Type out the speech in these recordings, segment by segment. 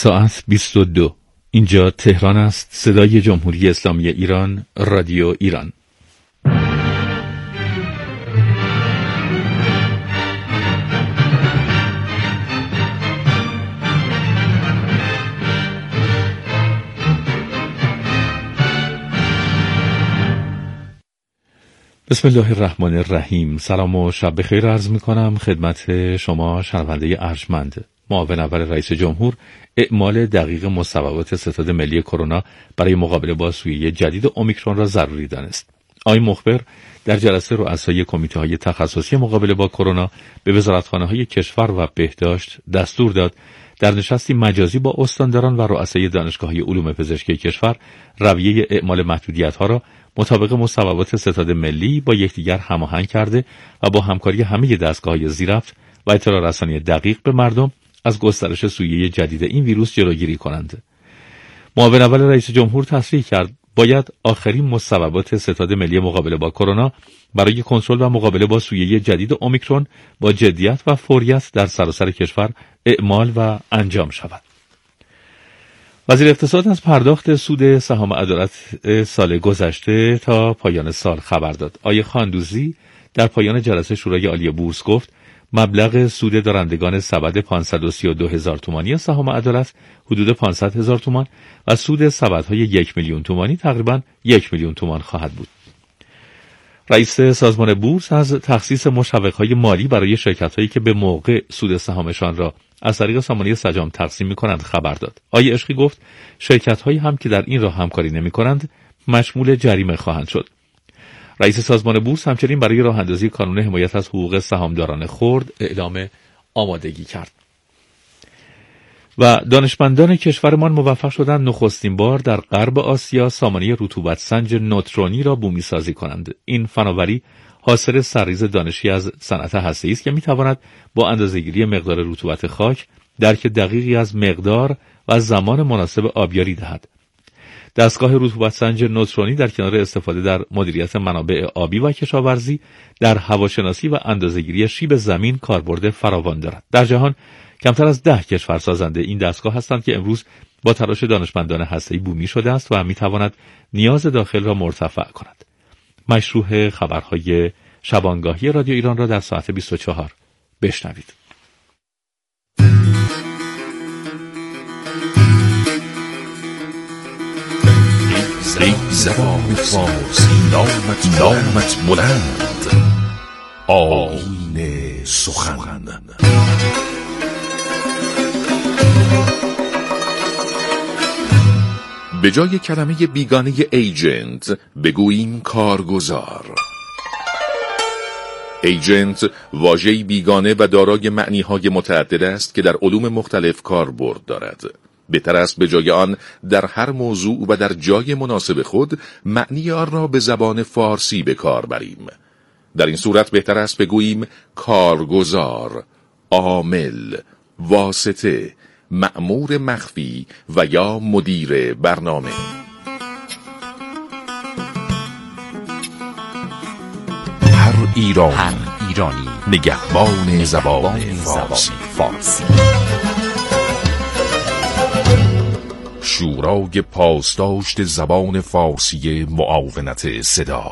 ساعت 22. اینجا تهران است. صدای جمهوری اسلامی ایران، رادیو ایران. بسم الله الرحمن الرحیم. سلام و شب بخیر عرض می کنم خدمت شما شنونده ارجمند. معاون اول رئیس جمهور اعمال دقیق مصوبات ستاد ملی کرونا برای مقابله با سویه جدید اومیکرون را ضروری دانست. آقای مخبر در جلسه رؤسای کمیته‌های تخصصی مقابله با کرونا به وزارتخانه‌های کشور و بهداشت دستور داد در نشستی مجازی با استانداران و رؤسای دانشگاه‌های علوم پزشکی کشور رویه اعمال محدودیت‌ها را مطابق مصوبات ستاد ملی با یکدیگر هماهنگ کرده و با همکاری همه دستگاه‌های زیررفت و اطلاع رسانی دقیق به مردم از گسترش سویه جدید این ویروس جلوگیری کنند. معاون اول رئیس جمهور تصریح کرد باید آخرین مصوبات ستاد ملی مقابله با کرونا برای کنترل و مقابله با سویه جدید اومیکرون با جدیت و فوریت در سراسر کشور اعمال و انجام شود. وزیر اقتصاد از پرداخت سود سهام عدالت سال گذشته تا پایان سال خبر داد. آقای خاندوزی در پایان جلسه شورای عالی بورس گفت مبلغ سود دارندگان سبد 532,000 تومانی سهام عدالت حدود 500,000 تومان و سود سبدهای 1,000,000 تومانی تقریباً 1,000,000 تومان خواهد بود. رئیس سازمان بورس از تخصیص مشوق‌های مالی برای شرکت‌هایی که به موقع سود سهامشان را از طریق سامانه سجام تقسیم می‌کنند خبر داد. آقای عشقی گفت شرکت‌هایی هم که در این راه همکاری نمی‌کنند مشمول جریمه خواهند شد. رئیس سازمان بورس همچنین برای راه اندازی کانون حمایت از حقوق سهامداران خرد اعلام آمادگی کرد. و دانشمندان کشورمان موفق شدند نخستین بار در غرب آسیا سامانه رطوبت سنج نوترونی را بومی سازی کنند. این فناوری حاصل سرریز دانشی از صنعت هسته‌ای است که می‌تواند با اندازه‌گیری مقدار رطوبت خاک درک دقیقی از مقدار و زمان مناسب آبیاری دهد. دستگاه رطوبت سنج نوترونی در کنار استفاده در مدیریت منابع آبی و کشاورزی در هواشناسی و اندازه‌گیری شیب زمین کاربرد فراوان دارد. در جهان کمتر از 10 کشور سازنده این دستگاه هستند که امروز با تلاش دانشمندان هسته‌ای بومی شده است و می‌تواند نیاز داخل را مرتفع کند. مشروع خبرهای شبانگاهی رادیو ایران را در ساعت 24 بشنوید. ای زبان فارسی نامت بلند، آیین سخن. به جای کلمه بیگانه ایجنت بگوییم کارگزار. ایجنت واژه‌ای بیگانه و دارای معنی‌های متعدد است که در علوم مختلف کاربرد دارد. بهتر است به جای آن در هر موضوع و در جای مناسب خود معنی آن را به زبان فارسی به کار بریم. در این صورت بهتر است بگوییم کارگزار، عامل، واسطه، مأمور مخفی و یا مدیر برنامه. هر ایرانی نگهبان زبان فارسی. شورای پاسداشت زبان فارسی معاونت صدا.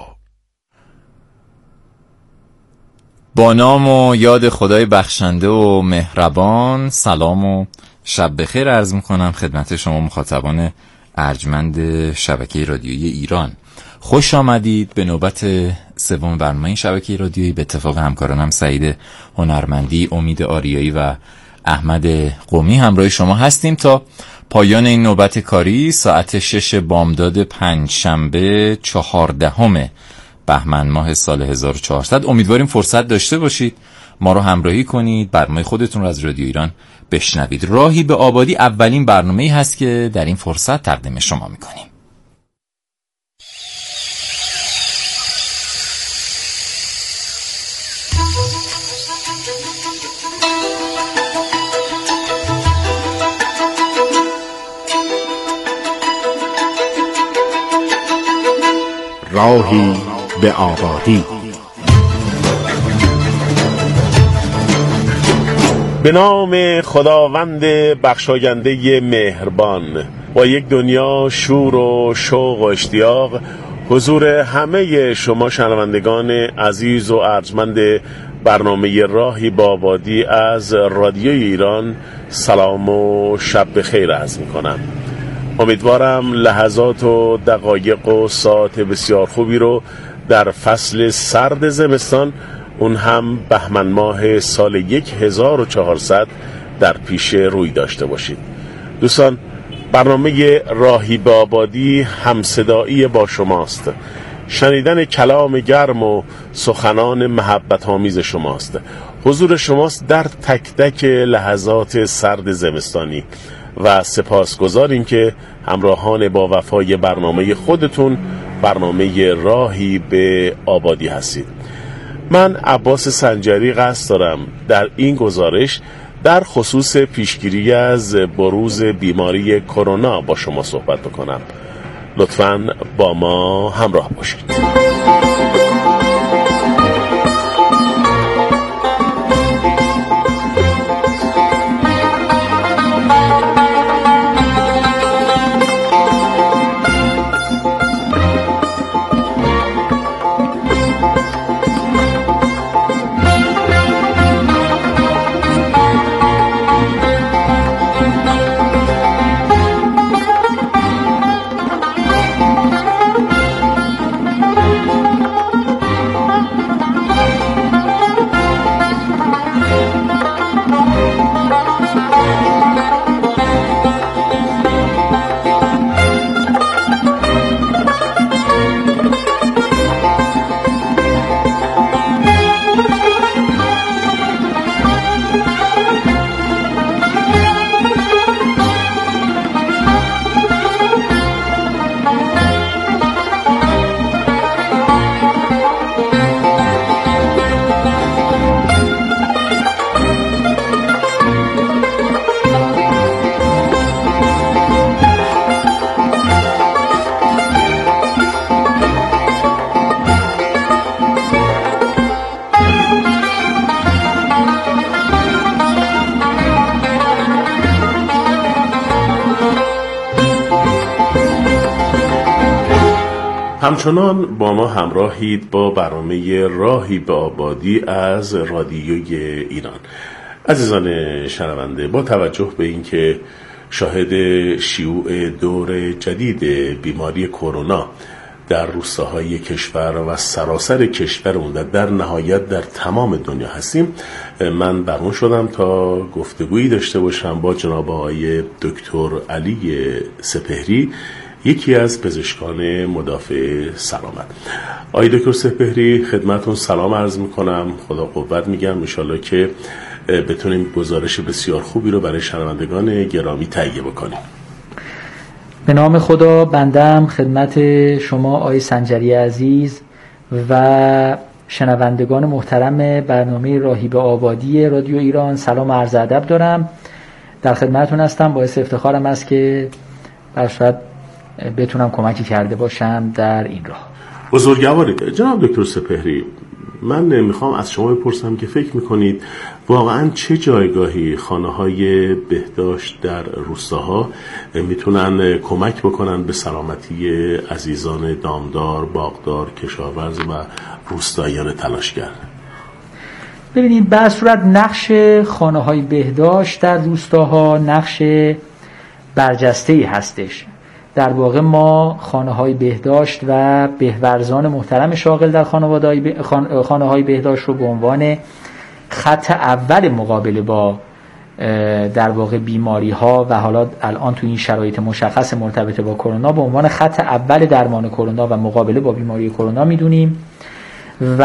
با نام و یاد خدای بخشنده و مهربان، سلام و شب بخیر عرض میکنم خدمت شما مخاطبان ارجمند شبکه رادیویی ایران. خوش آمدید به نوبت سوم برنامه این شبکه رادیویی. به اتفاق همکارانم سعید هنرمندی، امید آریایی و احمد قومی همراه شما هستیم تا پایان این نوبت کاری ساعت 6 بامداد پنجشنبه 14 بهمن ماه سال 1400. امیدواریم فرصت داشته باشید ما رو همراهی کنید، برنامه خودتون رو از رادیو ایران بشنوید. راهی به آبادی اولین برنامه‌ای هست که در این فرصت تقدیم شما می‌کنیم. راهی به آبادی. به نام خداوند بخشاینده مهربان، با یک دنیا شور و شوق و اشتیاق حضور همه شما شنوندگان عزیز و ارجمند برنامه راهی با آبادی از رادیوی ایران سلام و شب بخیر عرض می‌کنم. امیدوارم لحظات و دقایق و ساعت بسیار خوبی رو در فصل سرد زمستان، اون هم بهمن ماه سال 1400 در پیش روی داشته باشید. دوستان، برنامه راهی به آبادی همصدایی با شماست. شنیدن کلام گرم و سخنان محبت آمیز شماست. حضور شماست در تک تک لحظات سرد زمستانی و سپاسگزاریم که همراهان با وفای برنامه خودتون، برنامه راهی به آبادی هستید. من عباس سنجری قصد دارم در این گزارش در خصوص پیشگیری از بروز بیماری کرونا با شما صحبت بکنم. لطفاً با ما همراه باشید. همچنان با ما همراهید با برنامه راهی به آبادی از رادیوی ایران. عزیزان شنونده، با توجه به اینکه شاهد شیوع دور جدید بیماری کرونا در روستاهای کشور و سراسر کشورمون و در نهایت در تمام دنیا هستیم، من برنامه شدم تا گفتگویی داشته باشم با جناب آقای دکتر علی سپهری، یکی از پزشکان مدافع سلامت. آقای دکتر سپهری، خدمتون سلام عرض میکنم، خدا قوت میگم، انشالله که بتونیم گزارش بسیار خوبی رو برای شنوندگان گرامی تهیه بکنیم. به نام خدا، بندم خدمت شما آقای سنجری عزیز و شنوندگان محترم برنامه راهی به آبادی رادیو ایران سلام عرض ادب دارم. در خدمتون هستم. باعث افتخارم است که برشاد بتونم کمکی کرده باشم در این راه. بزرگوارید. جناب دکتر سپهری، من میخوام از شما بپرسم که فکر میکنید واقعا چه جایگاهی خانه‌های بهداشت در روستاها میتونن کمک بکنن به سلامتی عزیزان دامدار، باغدار، کشاورز و روستاییان تلاشگر؟ ببینید، به صورت نقش خانه‌های بهداشت در روستاها نقش برجسته‌ای هستش. در واقع ما خانه‌های بهداشت و بهورزان محترم شاغل در خانه‌های بهداشت رو به عنوان خط اول مقابله با در واقع بیماری‌ها و حالا الان تو این شرایط مشخص مرتبط با کرونا به عنوان خط اول درمان کرونا و مقابله با بیماری کرونا می‌دونیم و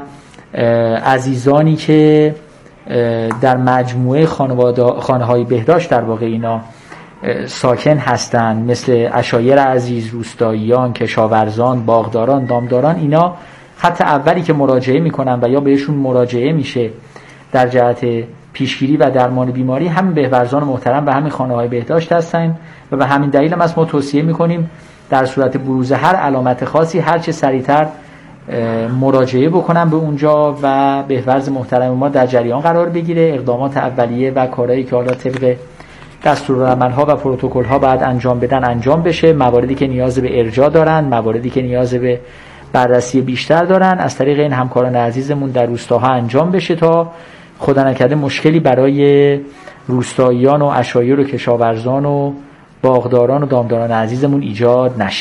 عزیزانی که در مجموعه خانه‌های بهداشت در واقع اینا ساکن هستند، مثل عشایر عزیز، روستاییان، کشاورزان، باغداران، دامداران، اینا خط اولی که مراجعه میکنن و یا بهشون مراجعه میشه در جهت پیشگیری و درمان بیماری همین بهورزان محترم و همین خانه‌های بهداشت هستن و به همین دلیل هم ما توصیه میکنیم در صورت بروز هر علامت خاصی هر چه سریعتر مراجعه بکنن به اونجا و بهورز محترم ما در جریان قرار بگیره. اقدامات اولیه و کارهایی که حالا طبق دستورالعمل‌ها و پروتکل‌ها باید انجام بدن انجام بشه. مواردی که نیاز به ارجاع دارن، مواردی که نیاز به بررسی بیشتر دارن، از طریق این همکاران عزیزمون در روستاها انجام بشه تا خدا نکرده مشکلی برای روستاییان و عشایر و کشاورزان و باغداران و دامداران عزیزمون ایجاد نشه.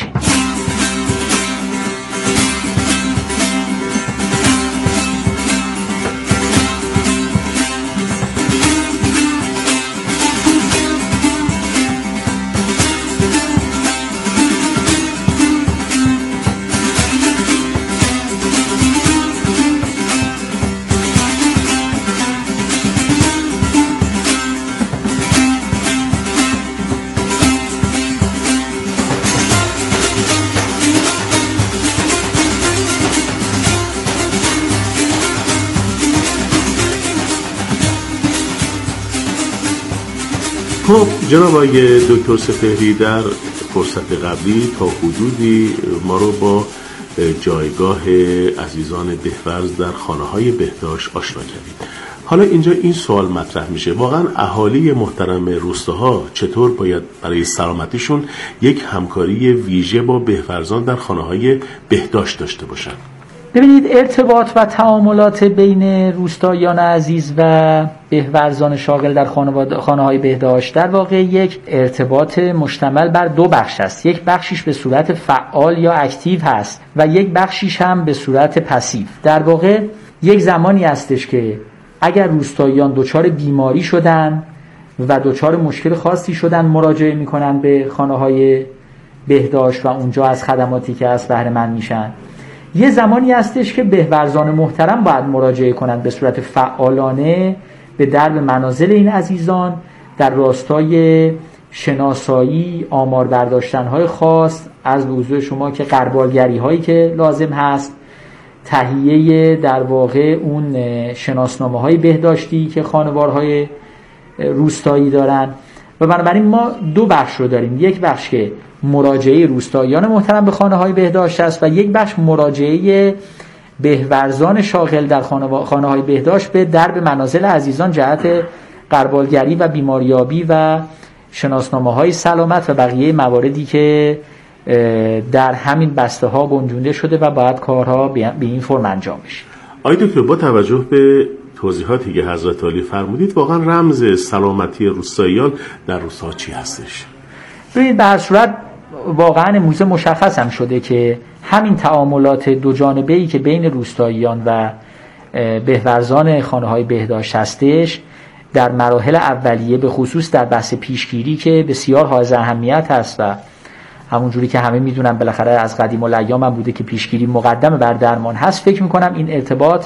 خب جناب آقای دکتر سپهری، در فرصت قبلی تا حدودی ما رو با جایگاه عزیزان بهورز در خانه‌های بهداشت آشنا کردید. حالا اینجا این سوال مطرح میشه، واقعا اهالی محترم روستاها چطور باید برای سلامتیشون یک همکاری ویژه با بهورزان در خانه‌های بهداشت داشته باشن؟ ببینید، ارتباط و تعاملات بین روستاییان عزیز و بهورزان شاغل در خانه‌های بهداشت در واقع یک ارتباط مشتمل بر دو بخش است. یک بخشیش به صورت فعال یا اکتیو هست و یک بخشیش هم به صورت پسیو. در واقع یک زمانی هستش که اگر روستاییان دچار بیماری شدن و دچار مشکل خاصی شدن مراجعه میکنن به خانه‌های بهداشت و اونجا از خدماتی که هست بهره مند میشن. یه زمانی هستش که بهورزان محترم باید مراجعه کنند به صورت فعالانه به درب منازل این عزیزان در راستای شناسایی، آمار برداشتن‌های خاص، از به حضور شما که غربالگری هایی که لازم هست، تهیه در واقع اون شناسنامه‌های بهداشتی که خانوارهای روستایی دارن. و بنابراین ما دو بخش رو داریم، یک بخش که مراجعه روستاییان محترم به خانه‌های بهداشت است و یک بخش مراجعه بهورزان شاغل در خانه‌های بهداشت به درب منازل عزیزان جهت غربالگری و بیماریابی و شناسنامه‌های سلامت و بقیه مواردی که در همین بسته ها گنجونده شده و باید کارها به این فرم انجام بشه. آقای دکتر، با توجه به توضیحاتی که حضرت عالی فرمودید، واقعا رمز سلامتی روستاییان در روستاها چی هستش؟ ببینید، به هر صورت واقعا امروزه مشخص هم شده که همین تعاملات دو جانبه‌ای که بین روستاییان و بهورزان خانه‌های بهداشت هستش در مراحل اولیه، به خصوص در بحث پیشگیری که بسیار حائز اهمیت هست و همونجوری که همه میدونن بالاخره از قدیم الایام هم بوده که پیشگیری مقدم بر درمان هست، فکر میکنم این ارتباط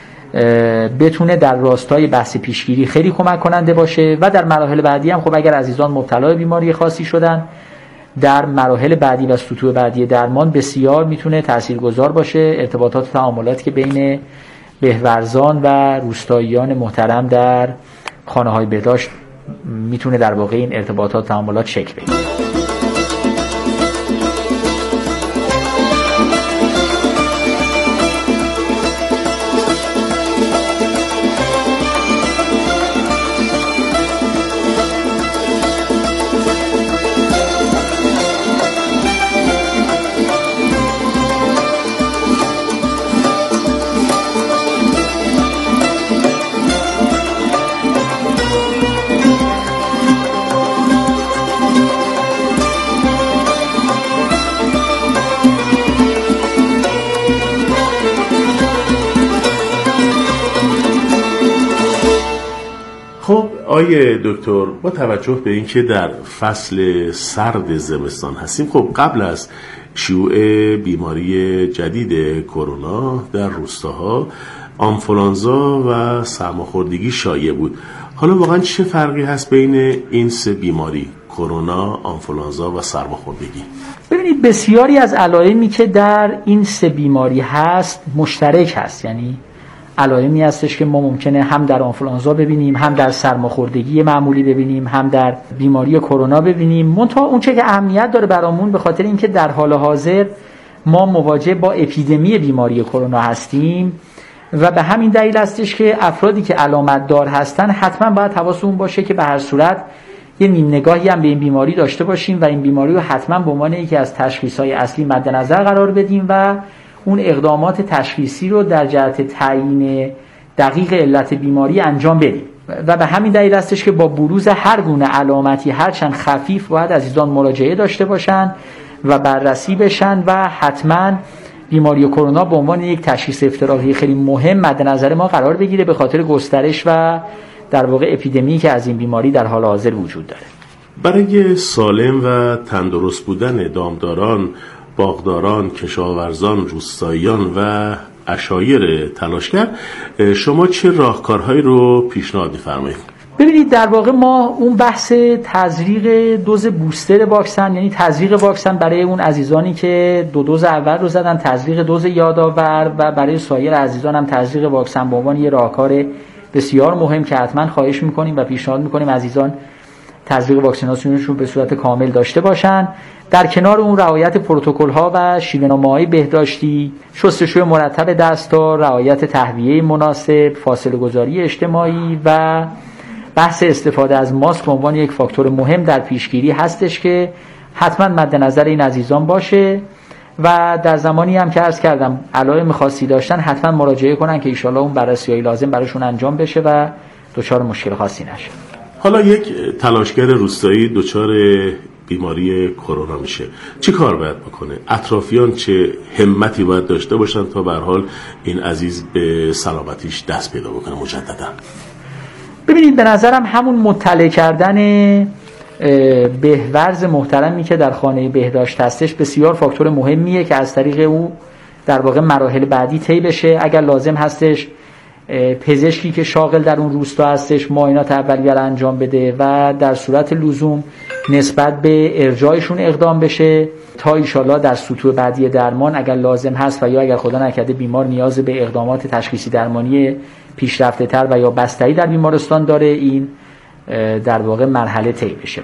بتونه در راستای بحث پیشگیری خیلی کمک کننده باشه و در مراحل بعدی هم خب اگر عزیزان مبتلا به بیماری خاصی شدن در مراحل بعدی و سطوح بعدی درمان بسیار میتونه تاثیرگذار باشه. ارتباطات و تعاملاتی که بین بهورزان و روستاییان محترم در خانه‌های بهداشت میتونه در واقع این ارتباطات و تعاملات شکل بگیره. خب آیه دکتر، با توجه به اینکه در فصل سرد زمستان هستیم، خب قبل از شیوع بیماری جدید کرونا در روستاها آنفولانزا و سرماخوردگی شایع بود. حالا واقعا چه فرقی هست بین این سه بیماری، کرونا، آنفولانزا و سرماخوردگی؟ ببینید، بسیاری از علائمی که در این سه بیماری هست مشترک هست، یعنی علائمی هستش که ما ممکنه هم در آنفولانزا ببینیم، هم در سرماخوردگی معمولی ببینیم، هم در بیماری کرونا ببینیم. منتها اون چه که اهمیت داره برامون به خاطر اینکه در حال حاضر ما مواجه با اپیدمی بیماری کرونا هستیم و به همین دلیل هستش که افرادی که علامت دار هستن حتما باید حواسمون باشه که به هر صورت یه نیم نگاهی هم به این بیماری داشته باشیم و این بیماری رو حتما به عنوان یکی از تشخیص‌های اصلی مد نظر قرار بدیم و اون اقدامات تشخیصی رو در جهت تعیین دقیق علت بیماری انجام بدیم و به همین دلیل هستش که با بروز هر گونه علامتی هرچند خفیف باید عزیزان مراجعه داشته باشن و بررسی بشن و حتما بیماری کرونا به عنوان یک تشخیص افتراضی خیلی مهم مد نظر ما قرار بگیره به خاطر گسترش و در واقع اپیدمی که از این بیماری در حال حاضر وجود داره. برای سالم و تندرست بودن دامداران، باغداران، کشاورزان، روستاییان و عشایر تلاشگر شما چه راهکارهایی رو پیشنهاد می‌فرمایید؟ ببینید در واقع ما اون بحث تزریق دوز بوستر واکسن، یعنی تزریق واکسن برای اون عزیزانی که دو دوز اول رو زدن، تزریق دوز یادآور و برای سایر عزیزان هم تزریق واکسن به عنوان یه راهکار بسیار مهم که حتما خواهش می‌کنیم و پیشنهاد می‌کنیم عزیزان تزریق واکسیناسیونشون به صورت کامل داشته باشن. در کنار اون رعایت پروتکل‌ها و شیوه‌نامه‌های بهداشتی، شستشوی مرتب دست‌ها، رعایت تهویه مناسب، فاصله‌گذاری اجتماعی و بحث استفاده از ماسک به عنوان یک فاکتور مهم در پیشگیری هستش که حتما مد نظر این عزیزان باشه و در زمانی هم که عرض کردم علائم خاصی داشتن حتما مراجعه کنن که ان شاءالله اون بررسی‌های لازم براشون انجام بشه و دچار مشکل خاصی نشه. حالا یک تلاشگر روستایی دچار بیماری کرونا میشه، چی کار باید بکنه؟ اطرافیان چه همتی باید داشته باشن تا به هر حال این عزیز به سلامتیش دست پیدا بکنه مجددا؟ ببینید به نظرم همون مطلع کردن بهورز محترمی که در خانه بهداشت هستش بسیار فاکتور مهمیه که از طریق او در واقع مراحل بعدی طی بشه. اگر لازم هستش پزشکی که شاغل در اون روستا هستش معاینات اولیه را انجام بده و در صورت لزوم نسبت به ارجاعشون اقدام بشه تا ایشالا در سطوح بعدی درمان اگر لازم هست و یا اگر خدا نکرده بیمار نیاز به اقدامات تشخیصی درمانی پیشرفته تر و یا بستری در بیمارستان داره این در واقع مرحله طی بشه.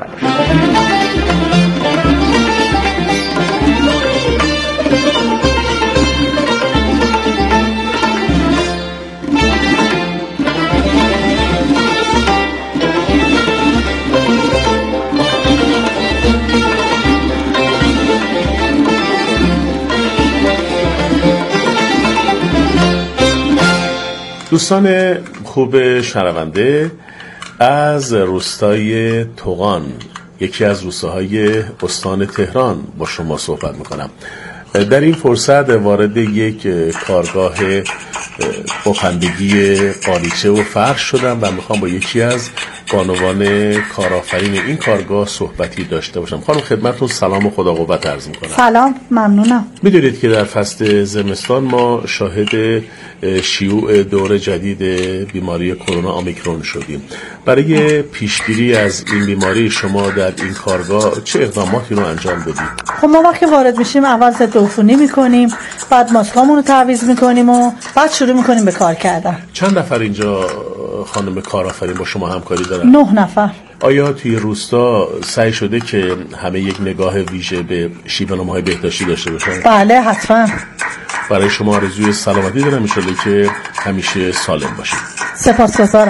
دوستان خوب شنونده، از روستای تغان یکی از روستاهای استان تهران با شما صحبت میکنم. در این فرصت وارد یک کارگاه بافندگی قالیچه و فرش شدم و میخوام با یکی از بانوان کارآفرین این کارگاه صحبتی داشته باشم. خانم خدمتتون سلام و خدا قوت عرض میکنم. سلام، ممنونم. میدونید که در فصل زمستان ما شاهد شیوع دور جدید بیماری کرونا اومیکرون شدیم. برای پیشگیری از این بیماری شما در این کارگاه چه اقداماتی رو انجام بدید؟ خب ما وقتی وارد میشیم اول ضد عفونی میکنیم، بعد ماسکامون رو تعویض میکنیم و بعد شروع میکنیم به کار کردن. چند نفر اینجا خانم کارآفرین با شما همکاری دارن؟ 9 نفر. آیا توی روستا سعی شده که همه یک نگاه ویژه به شیوه‌نامه‌های بهداشتی داشته باشن؟ بله حتما. برای شما آرزوی سلامتی دارم، ان شاءالله که همیشه سالم باشید. سپاسگزارم.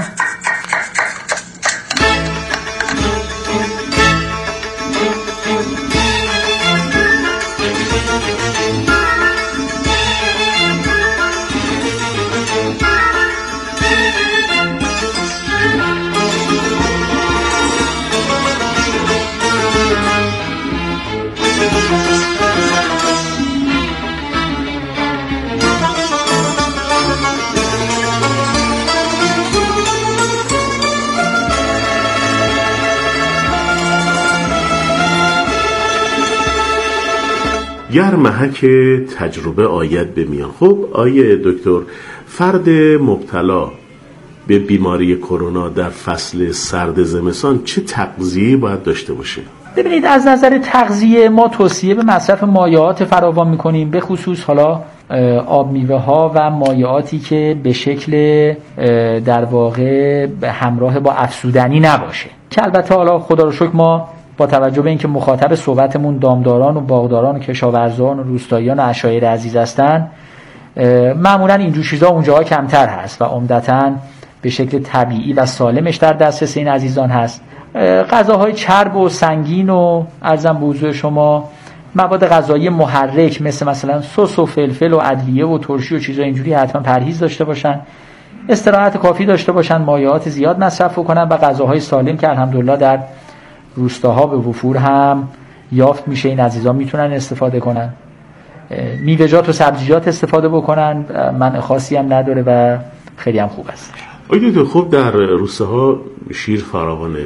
گر محک تجربه آید به میان. خب آیه دکتر، فرد مبتلا به بیماری کرونا در فصل سرد زمستان چه تغذیه‌ای باید داشته باشه؟ ببینید از نظر تغذیه ما توصیه به مصرف مایعات فراوان میکنیم، به خصوص حالا آب میوه ها و مایعاتی که به شکل در واقع همراه با افزودنی نباشه، که البته حالا خدا رو شکر ما با توجه به اینکه مخاطب صحبتمون دامداران و باغداران و کشاورزان و روستاییان و عشایر عزیز هستن، معمولا اینجور چیزا اونجاها کمتر هست و عمدتاً به شکل طبیعی و سالمش در دسترس این عزیزان هست. غذاهای چرب و سنگین و عرضم به حضور شما مواد غذایی محرک مثلا سس و فلفل و ادویه و ترشی و چیزای اینجوری حتما پرهیز داشته باشن، استراحت کافی داشته باشن، مایعات زیاد مصرف کنن و غذاهای سالم که الحمدلله در روستاها به وفور هم یافت میشه این عزیزان میتونن استفاده کنن. میوه‌جات و سبزیجات استفاده بکنن، منع خاصی هم نداره و خیلی هم خوب است. آقای دکتر، خب در روستاها شیر فراوانه،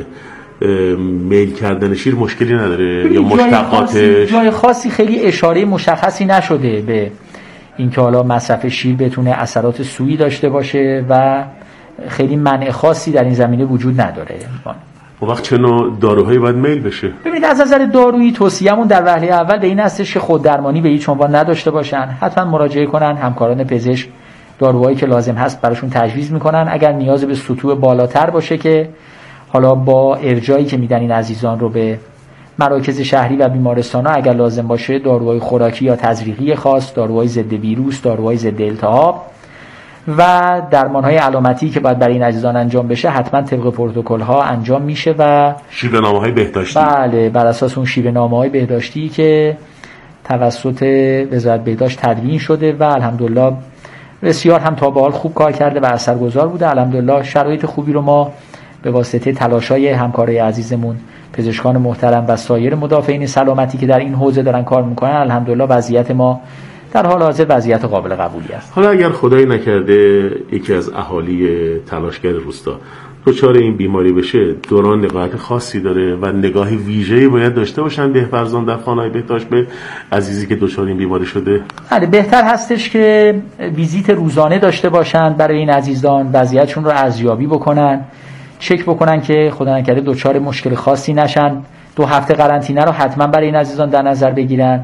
میل کردن شیر مشکلی نداره یا مشتقاتش؟ جای خاصی خیلی اشاره مشخصی نشده به اینکه حالا مصرف شیر بتونه اثرات سوئی داشته باشه و خیلی منع خاصی در این زمینه وجود نداره. اون وقت چه نوع داروهایی باید میل بشه؟ ببینید از نظر دارویی توصیه‌مون در وهله اول به این هستش که خوددرمانی به هیچ عنوان نداشته باشن، حتما مراجعه کنن، همکاران پزشک داروهایی که لازم هست براشون تجویز میکنن. اگر نیاز به سطوح بالاتر باشه که حالا با ارجاعی که میدن این عزیزان رو به مراکز شهری و بیمارستان‌ها، اگر لازم باشه داروهای خوراکی یا تزریقی خاص، داروهای ضد ویروس، داروهای ضد التهاب و درمان‌های علامتی که باید برای این عزیزان انجام بشه حتما طبق پروتکل‌ها انجام میشه و شیوه‌نامه‌های بهداشتی. بله، بر اساس اون شیوه‌نامه‌های بهداشتی که توسط وزارت بهداشت تدوین شده و الحمدلله بسیار هم تا به حال خوب کار کرده و اثرگذار بوده. الحمدلله شرایط خوبی رو ما به واسطه تلاش‌های همکارای عزیزمون، پزشکان محترم و سایر مدافعین سلامتی که در این حوزه دارن کار میکنن، الحمدلله وضعیت ما در حال حاضر وضعیت قابل قبولی است. حالا اگر خدایی نکرده یکی از اهالی تلاشگر روستا دچار این بیماری بشه، دوران نگاهت خاصی داره و نگاه ویژه‌ای باید داشته باشن بهورزان در خانه‌های بهداشت به عزیزی که دچار این بیماری شده؟ بله، بهتر هستش که ویزیت روزانه داشته باشن برای این عزیزان، وضعیتشون رو ارزیابی بکنن، چک بکنن که خدا نکرده دچار مشکل خاصی نشن. 2 هفته قرنطینه رو حتما برای این عزیزان در نظر بگیرن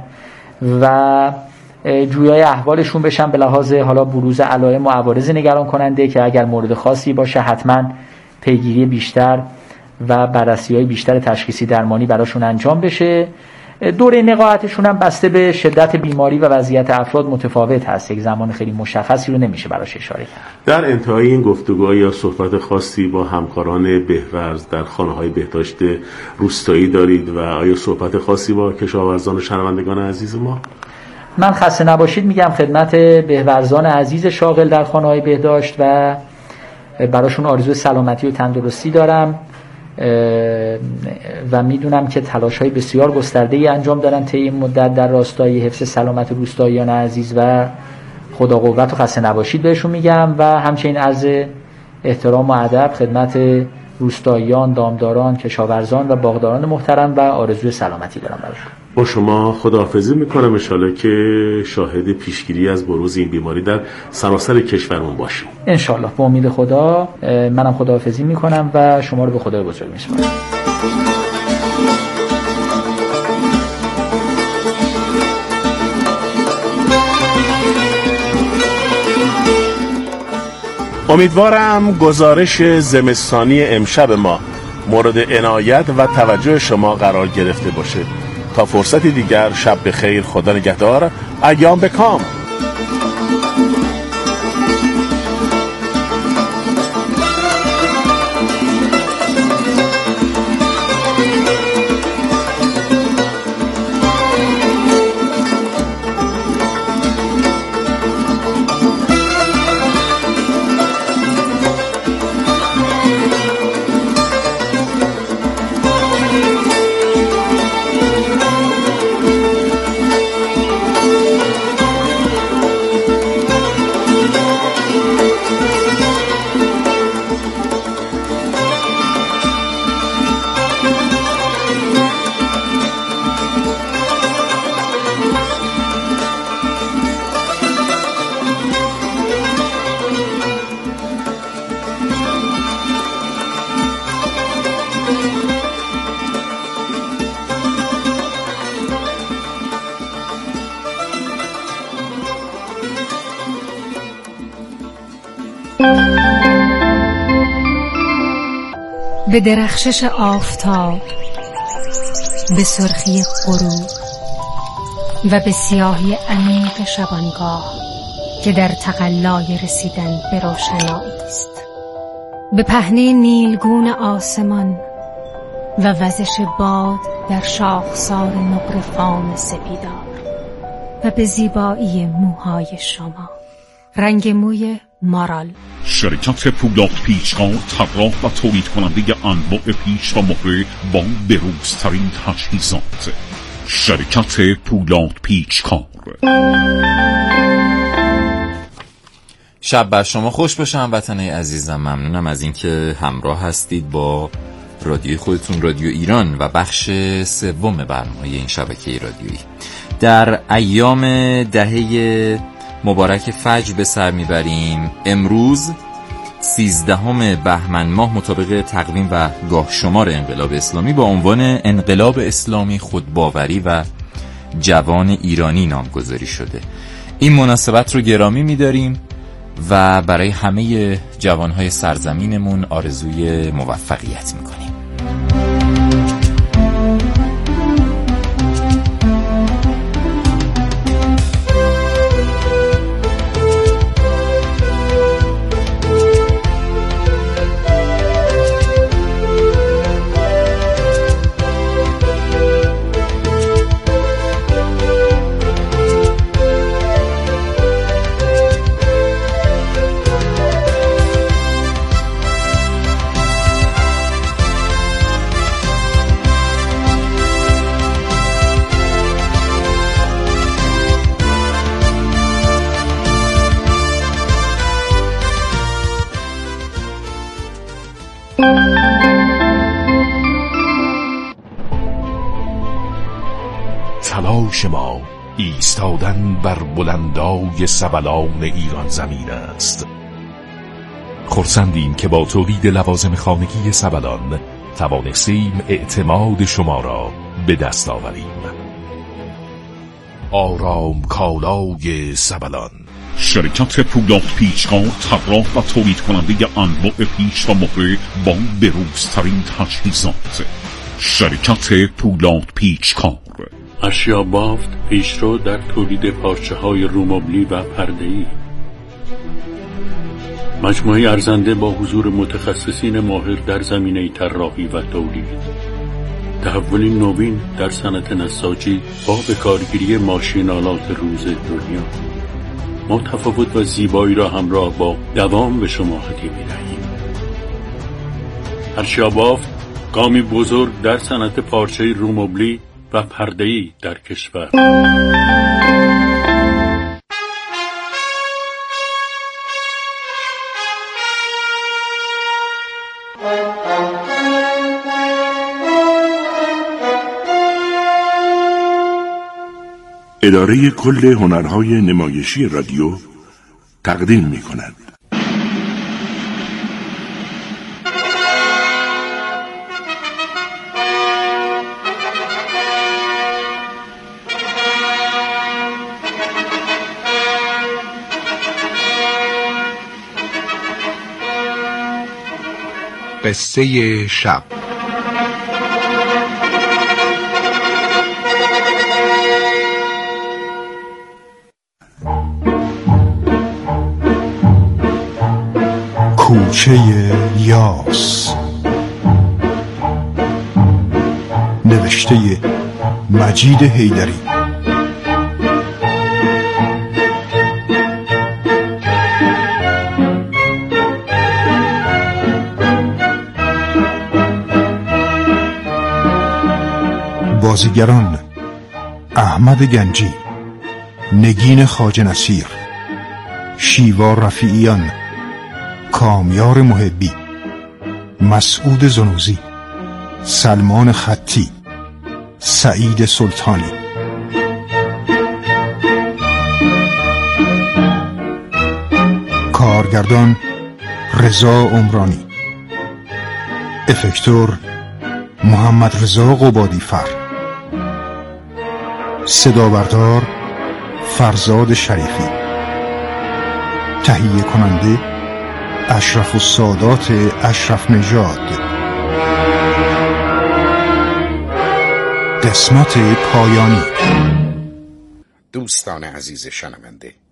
و جویای احوالشون بشن به لحاظ حالا بروز علائم و عوارض نگران کننده که اگر مورد خاصی باشه حتما پیگیری بیشتر و بررسی‌های بیشتر تشخیصی درمانی براشون انجام بشه. دوره نقاهتشون هم بسته به شدت بیماری و وضعیت افراد متفاوت هست، یک زمان خیلی مشخصی رو نمیشه براش اشاره کرد. در انتهای این گفتگو یا صحبت خاصی با همکاران بهورز در خانه‌های بهداشت روستایی دارید و آیا صحبت خاصی با کشاورزان و شنوندگان عزیز ما؟ من خسته نباشید میگم خدمت بهورزان عزیز شاغل در خانه‌های بهداشت و براشون آرزوی سلامتی و تندرستی دارم و میدونم که تلاش‌های بسیار گسترده‌ای انجام دارن طی این مدت در راستای حفظ سلامت روستاییان عزیز و خدا قوت و خسته نباشید بهشون میگم و همچنین عرض احترام و ادب خدمت روستاییان، دامداران، کشاورزان و باغداران محترم و آرزوی سلامتی دارم براشون. با شما خداحافظی میکنم، انشالله که شاهد پیشگیری از بروز این بیماری در سراسر کشورمون باشیم. انشالله، با امید خدا. منم خداحافظی میکنم و شما رو به خدای بزرگ میسپارم. امیدوارم گزارش زمستانی امشب ما مورد عنایت و توجه شما قرار گرفته باشه. تا فرصتی دیگر، شب بخیر، خدا نگهدار، ایام بکام. به درخشش آفتاب، به سرخی غروب و به سیاهی عمیق شبانگاه که در تقلای رسیدن به روشنایی است، به پهنه نیلگون آسمان و وزش باد در شاخسار نقره فام سپیدار و به زیبایی موهای شما، رنگ موی مارال. شرکت پولاد پیچکار طراح و تولید کننده انواع پیچ و مهره با بروزترین تجهیزات. شرکت پولاد پیچکار. شب بر شما خوش باشه هموطنای عزیزم. ممنونم از اینکه همراه هستید با رادیوی خودتون، رادیو ایران و بخش سوم برنامه این شبکه رادیویی. در ایام دهه مبارک فجر به سر میبریم. امروز 13 بهمن ماه مطابق تقویم و گاه شمار انقلاب اسلامی با عنوان انقلاب اسلامی خودباوری و جوان ایرانی نامگذاری شده. این مناسبت رو گرامی می‌داریم و برای همه جوانهای سرزمینمون آرزوی موفقیت می‌کنیم. تلاش ما ایستادن بر بلندای سبلان ایران زمین است. خرسندیم که با تولید لوازم خانگی سبلان توانستیم اعتماد شما را به دست آوریم. آرام کالای سبلان. شرکت پولاد پیچکار طراح و تولید کننده انواع پیچ و مهره با بروزترین تجهیزات. شرکت پولاد پیچکار. اشیا بافت پیشرو در تولید پارچه‌های رومابلی و پرده‌ای. مجموعه ارزنده با حضور متخصصین ماهر در زمینه طراحی و تولید. تحولی نوین در صنعت نساجی با به کارگیری ماشین‌آلات روز دنیا. ما تفاوت و زیبایی را همراه با دوام به شما هدیه می‌دهیم. اشیا بافت گامی بزرگ در صنعت پارچه رومابلی و پرده‌ای در کشور. اداره کل هنرهای نمایشی رادیو تقدیم می‌کند. قصه شب. کوچه یاس. نوشته مجید حیدری. بازیگران: احمد گنجی، نگین خواجه نصیر، شیوا رفیعیان، کامیار محبی، مسعود زنوزی، سلمان خطی، سعید سلطانی. کارگردان: رضا عمرانی. افکتور: محمد رضا قبادی فر. صدا بردار: فرزاد شریفی. تهیه کننده: اشرف السادات اشرف نژاد. قسمت پایانی. دوستان عزیز شنونده،